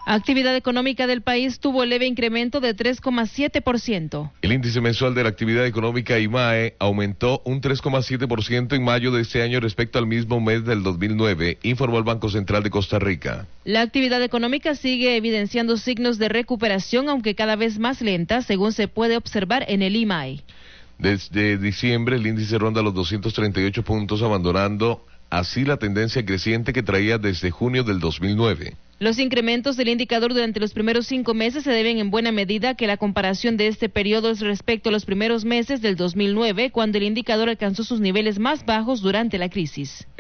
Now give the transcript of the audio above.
Actividad económica del país tuvo leve incremento de 3,7%. El índice mensual de la actividad económica IMAE aumentó un 3,7% en mayo de este año respecto al mismo mes del 2009, informó el Banco Central de Costa Rica. La actividad económica sigue evidenciando signos de recuperación, aunque cada vez más lenta, según se puede observar en el IMAE. Desde diciembre el índice ronda los 238 puntos, abandonando así la tendencia creciente que traía desde junio del 2009. Los incrementos del indicador durante los primeros 5 meses se deben en buena medida a que la comparación de este periodo es respecto a los primeros meses del 2009, cuando el indicador alcanzó sus niveles más bajos durante la crisis.